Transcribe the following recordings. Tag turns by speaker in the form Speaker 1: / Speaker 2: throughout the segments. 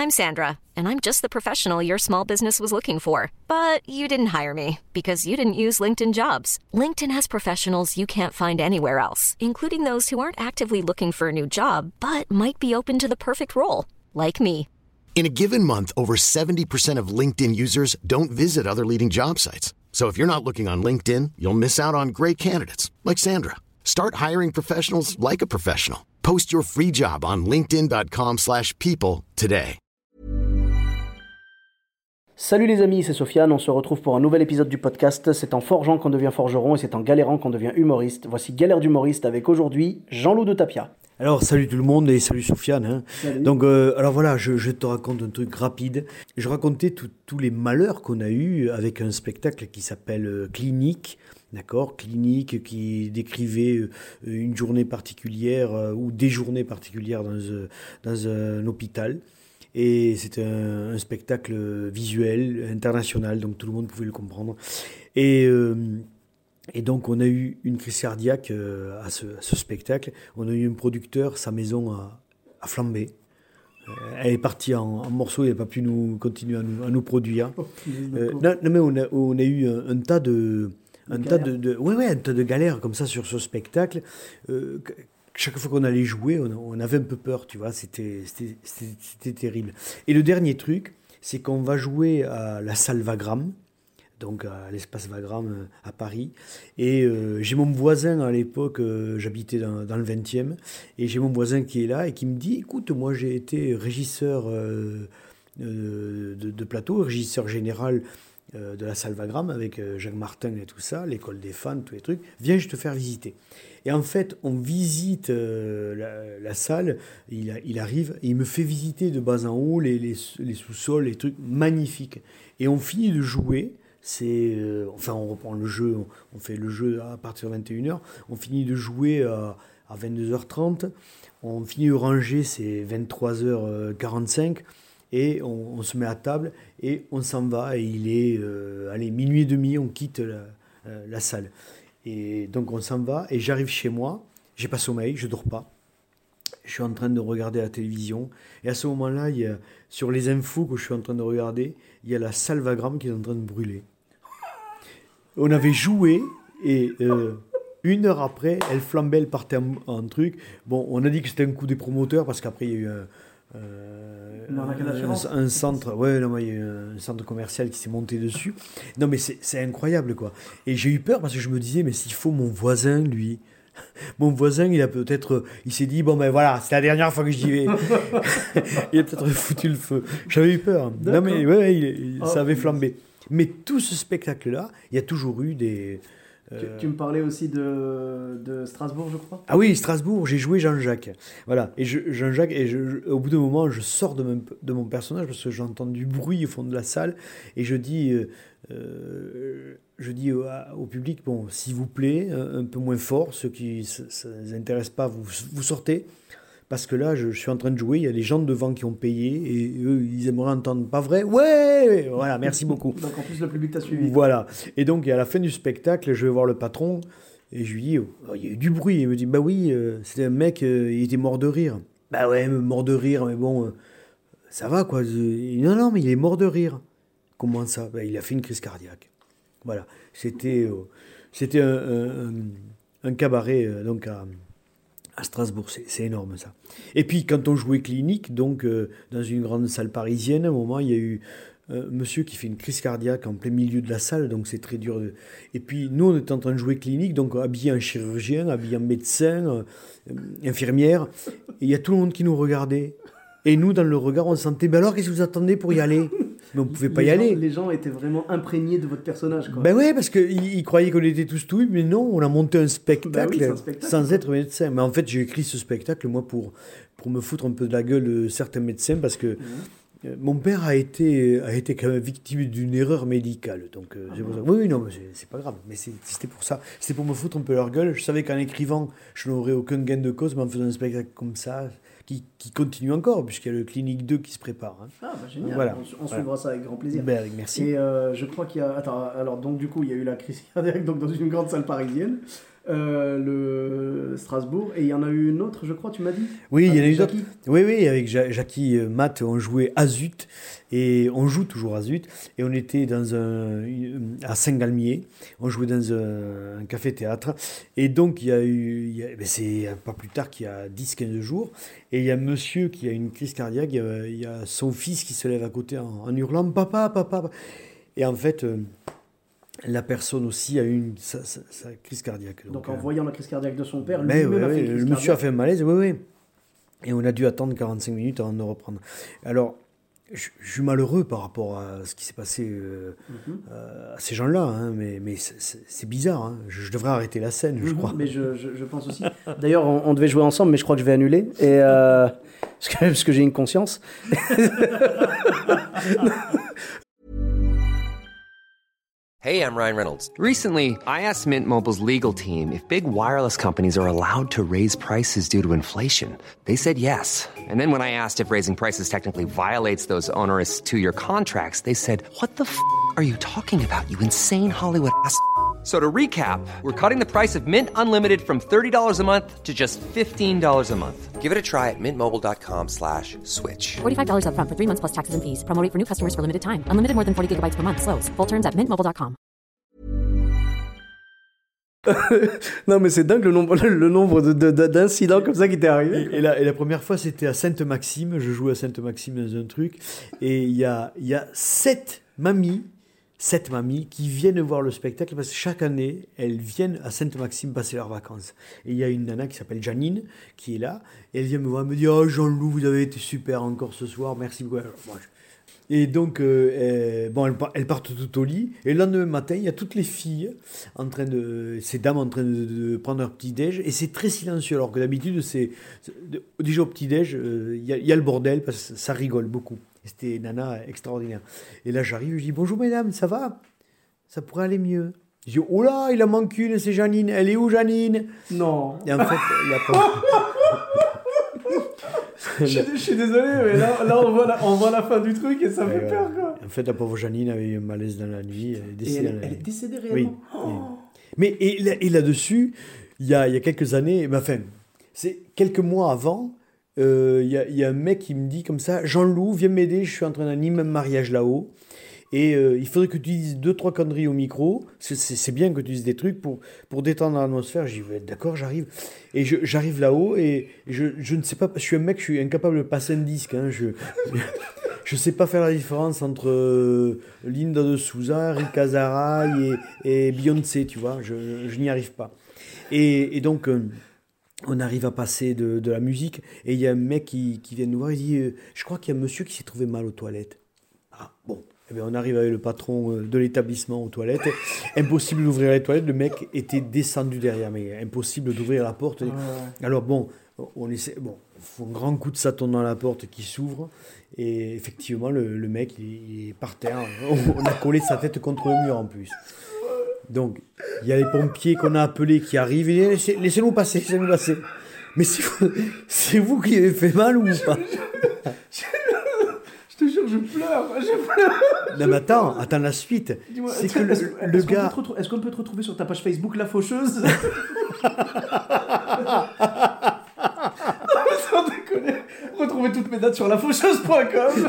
Speaker 1: I'm Sandra, and I'm just the professional your small business was looking for. But you didn't hire me because you didn't use LinkedIn Jobs. LinkedIn has professionals you can't find anywhere else, including those who aren't actively looking for a new job, but might be open to the perfect role, like me.
Speaker 2: In a given month, over 70% of LinkedIn users don't visit other leading job sites. So if you're not looking on LinkedIn, you'll miss out on great candidates like Sandra. Start hiring professionals like a professional. Post your free job on linkedin.com/people today.
Speaker 3: Salut les amis, c'est Sofiane, on se retrouve pour un nouvel épisode du podcast. C'est en forgeant qu'on devient forgeron et c'est en galérant qu'on devient humoriste. Voici Galère d'humoriste avec aujourd'hui Jean-Loup de Tapia.
Speaker 4: Alors salut tout le monde et salut Sofiane.
Speaker 3: Salut.
Speaker 4: Donc alors voilà, je te raconte un truc rapide. Je racontais tous les malheurs qu'on a eu avec un spectacle qui s'appelle Clinique. D'accord, Clinique qui décrivait une journée particulière ou des journées particulières dans un hôpital. Et c'était un spectacle visuel, international, donc tout le monde pouvait le comprendre. Et donc on a eu une crise cardiaque à ce spectacle. On a eu un producteur, sa maison a flambé. Elle est partie en morceaux, il n'a pas pu continuer à nous produire. Non, mais on a eu un tas de... un tas de galères comme ça sur ce spectacle. Chaque fois qu'on allait jouer, on avait un peu peur, tu vois, c'était terrible. Et le dernier truc, c'est qu'on va jouer à la salle Wagram, donc à l'espace Wagram à Paris. Et j'ai mon voisin à l'époque, j'habitais dans le 20e, et j'ai mon voisin qui est là et qui me dit, écoute, moi j'ai été régisseur de plateau, régisseur général de la salle Wagram avec Jacques Martin et tout ça, l'école des fans, tous les trucs. Viens, je te faire visiter. Et en fait, on visite la salle, il arrive, et il me fait visiter de bas en haut les sous-sols, les trucs magnifiques. Et on finit de jouer, on reprend le jeu, on fait le jeu à partir de 21h, on finit de jouer à 22h30, on finit de ranger, c'est 23h45, et on se met à table, et on s'en va, et il est, minuit et demi, on quitte la salle. Et donc on s'en va, et j'arrive chez moi, j'ai pas sommeil, je dors pas. Je suis en train de regarder la télévision, et à ce moment-là, sur les infos que je suis en train de regarder, il y a la salle Wagram qui est en train de brûler. On avait joué, et une heure après, elle flambait, elle partait en truc. Bon, on a dit que c'était un coup des promoteurs, parce qu'après il y a eu un centre, il y a eu un centre commercial qui s'est monté dessus. Non, mais c'est incroyable, quoi. Et j'ai eu peur parce que je me disais, mais s'il faut mon voisin, lui. Mon voisin, il s'est dit, bon ben voilà, c'est la dernière fois que j'y vais. Il a peut-être foutu le feu. J'avais eu peur.
Speaker 3: D'accord.
Speaker 4: Non, mais ça avait flambé. Mais tout ce spectacle-là, il y a toujours eu des...
Speaker 3: Tu me parlais aussi de Strasbourg, je crois.
Speaker 4: Ah oui, Strasbourg, j'ai joué Jean-Jacques. Voilà. Et Jean-Jacques, au bout d'un moment, je sors de mon personnage parce que j'entends du bruit au fond de la salle. Et je dis au public, bon, s'il vous plaît, un peu moins fort, ceux qui ça ne les intéresse pas, vous sortez. Parce que là, je suis en train de jouer, il y a des gens devant qui ont payé et eux, ils aimeraient entendre pas vrai. Ouais, voilà, merci beaucoup.
Speaker 3: Donc en plus, le public t'a suivi.
Speaker 4: Voilà. Et donc, à la fin du spectacle, je vais voir le patron et je lui dis, il y a eu du bruit. Il me dit, bah oui, c'était un mec, il était mort de rire. Bah ouais, mort de rire, mais bon, ça va quoi. Non, mais il est mort de rire. Comment ça? Bah, il a fait une crise cardiaque. Voilà. C'était un cabaret, donc à Strasbourg, c'est énorme ça. Et puis quand on jouait Clinique, donc dans une grande salle parisienne, à un moment il y a eu un monsieur qui fait une crise cardiaque en plein milieu de la salle, donc c'est très dur. Et puis nous on était en train de jouer Clinique, donc habillé en chirurgien, habillé en médecin, infirmière, et il y a tout le monde qui nous regardait. Et nous dans le regard on sentait, mais alors qu'est-ce que vous attendez pour y aller? Mais on ne pouvait pas y aller.
Speaker 3: Les gens étaient vraiment imprégnés de votre personnage, quoi.
Speaker 4: Ben ouais, parce qu'ils croyaient qu'on était tous tout, mais non, on a monté un spectacle,
Speaker 3: c'est un spectacle
Speaker 4: sans être médecin. Mais en fait, j'ai écrit ce spectacle, moi, pour me foutre un peu de la gueule de certains médecins, parce que mon père a été quand même victime d'une erreur médicale. Donc, c'est pour ça. Oui, non, mais c'est pas grave. Mais c'était pour ça. C'était pour me foutre un peu leur gueule. Je savais qu'en écrivant, je n'aurais aucun gain de cause, mais en faisant un spectacle comme ça, qui continue encore, puisqu'il y a le Clinique 2 qui se prépare. Hein.
Speaker 3: Ah, bah génial.
Speaker 4: Voilà.
Speaker 3: On suivra ça avec grand plaisir.
Speaker 4: Ben, merci.
Speaker 3: Et je crois qu'il y a... Attends, alors donc du coup, il y a eu la crise cardiaque donc, dans une grande salle parisienne. le Strasbourg. Et il y en a eu une autre, je crois, tu m'as dit?
Speaker 4: Oui, il y en a eu
Speaker 3: Jackie.
Speaker 4: d'autres. Oui, avec Jackie Matt, on jouait à Zut, et on joue toujours à Zut, et on était à Saint-Galmier, on jouait dans un café-théâtre, et donc c'est pas plus tard qu'il y a 10-15 jours, et il y a un monsieur qui a une crise cardiaque, il y a son fils qui se lève à côté en hurlant « Papa, papa !» Et en fait... la personne aussi a eu sa crise cardiaque.
Speaker 3: Donc en voyant la crise cardiaque de son père,
Speaker 4: lui-même
Speaker 3: a fait une crise
Speaker 4: le monsieur a
Speaker 3: cardiaque.
Speaker 4: fait un malaise, oui. Et on a dû attendre 45 minutes avant de reprendre. Alors, je suis malheureux par rapport à ce qui s'est passé à ces gens-là, hein, mais c'est bizarre. Hein. Je devrais arrêter la scène, je crois.
Speaker 3: Mais je pense aussi. D'ailleurs, on devait jouer ensemble, mais je crois que je vais annuler. Et, parce que j'ai une conscience.
Speaker 5: Hey, I'm Ryan Reynolds. Recently, I asked Mint Mobile's legal team if big wireless companies are allowed to raise prices due to inflation. They said yes. And then when I asked if raising prices technically violates those onerous 2-year contracts, they said, "What the f*** are you talking about, you insane Hollywood ass?" So to recap, we're cutting the price of Mint Unlimited from $30 a month to just $15 a month. Give it a try at mintmobile.com/switch.
Speaker 6: $45 up front for 3 months plus taxes and fees. Promo rate for new customers for limited time. Unlimited more than 40 gigabytes per month. Slows full terms at mintmobile.com.
Speaker 3: Non, mais c'est dingue le nombre d'incidents comme ça qui t'est arrivé.
Speaker 4: Et la première fois, c'était à Sainte-Maxime. Je jouais à Sainte-Maxime dans un truc. Et il y a 7 mamies qui viennent voir le spectacle parce que chaque année, elles viennent à Sainte-Maxime passer leurs vacances. Et il y a une nana qui s'appelle Janine qui est là. Et elle vient me voir, elle me dit « Oh Jean-Loup, vous avez été super encore ce soir, merci beaucoup. » Et donc, elles partent toutes au lit. Et le lendemain matin, il y a toutes les filles, ces dames en train de prendre leur petit-déj. Et c'est très silencieux. Alors que d'habitude, déjà au petit-déj, il y a le bordel parce que ça rigole beaucoup. Et c'était une nana extraordinaire. Et là, j'arrive, je dis « Bonjour mesdames, ça va ? Ça pourrait aller mieux. » Je dis « Oh là, il en manque une, c'est Janine. Elle est où Janine ?»
Speaker 3: Non.
Speaker 4: Et en fait, il n'y a pas...
Speaker 3: Je suis désolé, mais là on voit la fin du truc et ça fait peur, quoi.
Speaker 4: En fait, la pauvre Janine avait eu un malaise dans la nuit. Elle est décédée.
Speaker 3: Elle est décédée réellement.
Speaker 4: Oui. Mais et là-dessus, il y a quelques années, c'est quelques mois avant, il y a un mec qui me dit comme ça, Jean-Loup, viens m'aider, je suis en train d'animer un mariage là-haut. Et il faudrait que tu dises 2-3 conneries au micro. C'est bien que tu dises des trucs pour détendre l'atmosphère. J'ai dit, ouais, d'accord, j'arrive. Et j'arrive là-haut et je ne sais pas, je suis un mec, je suis incapable de passer un disque. Hein, je sais pas faire la différence entre Linda de Souza, Rick Azaray et Beyoncé, tu vois. Je n'y arrive pas. Et donc... on arrive à passer de la musique et il y a un mec qui vient nous voir, il dit je crois qu'il y a un monsieur qui s'est trouvé mal aux toilettes. Ah bon, eh bien, on arrive avec le patron de l'établissement aux toilettes. Impossible d'ouvrir les toilettes, le mec était descendu derrière, mais impossible d'ouvrir la porte. Alors bon, on essaie, faut un grand coup de sâton dans la porte qui s'ouvre et effectivement le mec il est par terre. On a collé sa tête contre le mur en plus. Donc, il y a les pompiers qu'on a appelés qui arrivent et laissez-nous passer. Mais c'est vous qui avez fait mal ou pas?
Speaker 3: Je te jure, je pleure.
Speaker 4: Non mais attends la suite.
Speaker 3: Dis-moi,
Speaker 4: c'est que le gars...
Speaker 3: Est-ce qu'on peut te retrouver sur ta page Facebook, La Faucheuse? Sans déconner. Retrouvez toutes mes dates sur lafaucheuse.com.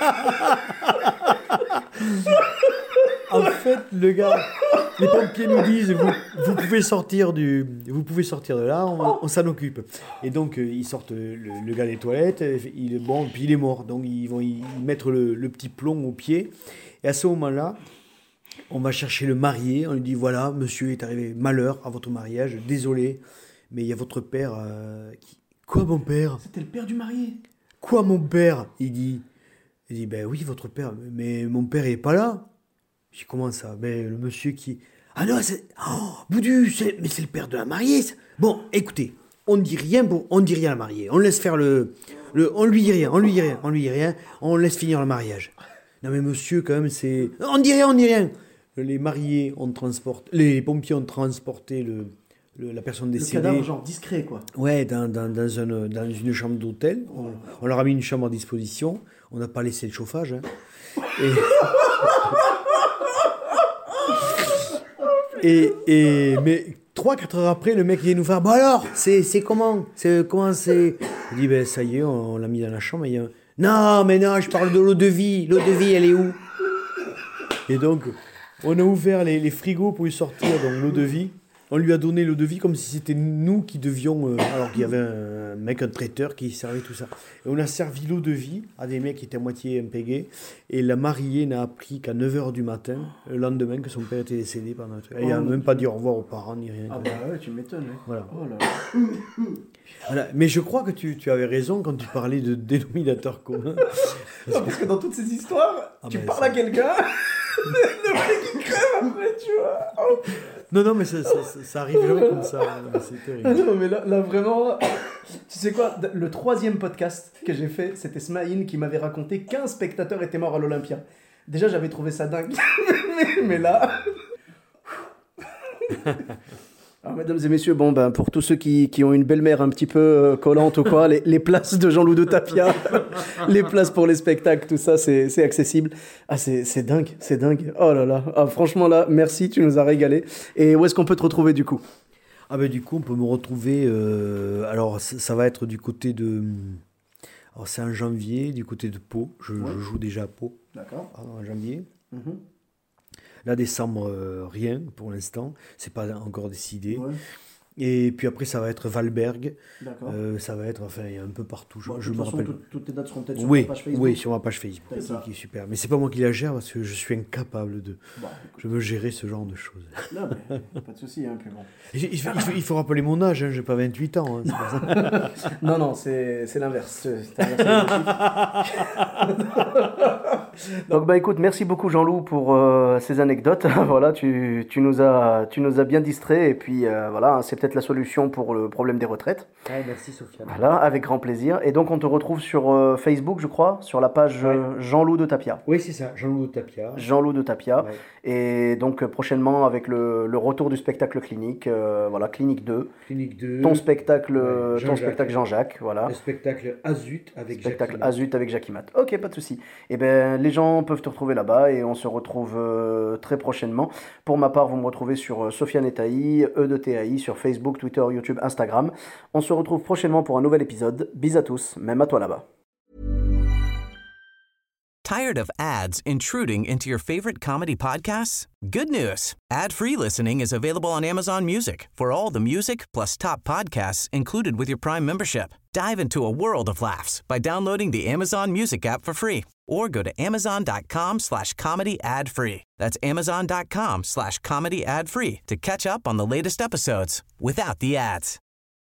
Speaker 4: En fait, le gars, les pompiers nous disent vous pouvez sortir de là, on s'en occupe. Et donc ils sortent le gars des toilettes, puis il est mort. Donc ils vont y mettre le petit plomb au pied. Et à ce moment-là, on va chercher le marié. On lui dit voilà, monsieur est arrivé malheur à votre mariage, désolé, mais il y a votre père qui... Quoi mon père?
Speaker 3: C'était le père du marié.
Speaker 4: Quoi mon père? Il dit ben oui votre père, mais mon père est pas là. Je dis comment ça? Ben le monsieur qui... Ah non, c'est... Oh, Boudu, mais c'est le père de la mariée. Ça. Bon, écoutez, on dit rien à la mariée. On laisse faire on lui dit rien. On laisse finir le mariage. Non mais monsieur, quand même, c'est... On dit rien. Les pompiers ont transporté la personne décédée.
Speaker 3: Le cadavre, genre discret, quoi.
Speaker 4: Ouais, dans une chambre d'hôtel. On leur a mis une chambre à disposition. On n'a pas laissé le chauffage. Hein. Mais 3-4 heures après, le mec vient nous faire « Bon alors, c'est comment comment c'est ?» Je dis « Ben ça y est, on l'a mis dans la chambre. » Il y a « Non, mais non, je parle de l'eau de vie. L'eau de vie, elle est où ?» Et donc, on a ouvert les frigos pour lui sortir donc, l'eau de vie. On lui a donné l'eau de vie comme si c'était nous qui devions... alors qu'il y avait un traiteur qui servait tout ça. Et on a servi l'eau de vie à des mecs qui étaient à moitié impégués. Et la mariée n'a appris qu'à 9h du matin, le lendemain, que son père était décédé pendant un truc. Il n'a même pas dit au revoir aux parents ni rien.
Speaker 3: Ah bah ouais, tu m'étonnes. Hein.
Speaker 4: Voilà.
Speaker 3: Oh là.
Speaker 4: Voilà. Mais je crois que tu avais raison quand tu parlais de dénominateur commun.
Speaker 3: Parce que dans toutes ces histoires, tu parles à quelqu'un, le mec il crève après, tu vois. Oh.
Speaker 4: Non, mais ça arrive jamais comme ça. C'est terrible.
Speaker 3: Ah non, mais là, vraiment, tu sais quoi, le 3e podcast que j'ai fait, c'était Smaïn qui m'avait raconté qu'un spectateur était mort à l'Olympia. Déjà, j'avais trouvé ça dingue. mais là... Alors, mesdames et messieurs, bon, ben, pour tous ceux qui ont une belle-mère un petit peu collante ou quoi, les places de Jean-Loup de Tapia, les places pour les spectacles, tout ça, c'est accessible. Ah, c'est dingue, c'est dingue. Oh là là. Ah, franchement, là, merci, tu nous as régalé. Et où est-ce qu'on peut te retrouver, du coup ?
Speaker 4: Ah ben, du coup, on peut me retrouver... alors, ça va être du côté de... Alors, c'est en janvier, du côté de Pau. Je joue déjà à Pau.
Speaker 3: D'accord.
Speaker 4: En janvier. Là, décembre, rien pour l'instant. C'est pas encore décidé. Ouais. Et puis après, ça va être Valberg. D'accord. Ça va être, enfin, il y a un peu partout. Je me rappelle.
Speaker 3: Toutes tes dates seront peut-être sur ta page Facebook.
Speaker 4: Oui, sur ma page Facebook. C'est qui est super. Mais c'est pas moi qui la gère parce que je suis incapable de. Je veux gérer ce genre de choses.
Speaker 3: Non, mais pas de souci, hein, puis bon.
Speaker 4: Il faut rappeler mon âge, hein, j'ai pas 28 ans. Hein, c'est pas ça.
Speaker 3: non, c'est l'inverse. Donc, écoute, merci beaucoup, Jean-Loup, pour ces anecdotes. Voilà, tu nous as bien distrait. Et puis, voilà, c'est peut-être la solution pour le problème des retraites.
Speaker 4: Ouais, merci, Sofiane.
Speaker 3: Voilà, avec grand plaisir. Et donc, on te retrouve sur Facebook, je crois, sur la page Jean-Loup de Tapia.
Speaker 4: Oui, c'est ça, Jean-Loup de Tapia.
Speaker 3: Jean-Loup de Tapia.
Speaker 4: Ouais.
Speaker 3: Et donc, prochainement, avec le retour du spectacle clinique, voilà, Clinique 2.
Speaker 4: Clinique 2.
Speaker 3: Ton spectacle Jean-Jacques, voilà.
Speaker 4: Le spectacle Azut avec
Speaker 3: Spectacle Azut avec Jackie Mat. Ok, pas de souci. Et ben, les gens peuvent te retrouver là-bas et on se retrouve très prochainement. Pour ma part, vous me retrouvez sur Sofiane Taï, E de TAI, sur Facebook, Twitter, YouTube, Instagram. On se retrouve prochainement pour un nouvel épisode. Bis à tous, même à toi là-bas.
Speaker 7: Tired of ads intruding into your favorite comedy podcasts? Good news. Ad-free listening is available on Amazon Music for all the music plus top podcasts included with your Prime membership. Dive into a world of laughs by downloading the Amazon Music app for free or go to amazon.com/comedy ad-free. That's amazon.com/comedy ad-free to catch up on the latest episodes without the ads.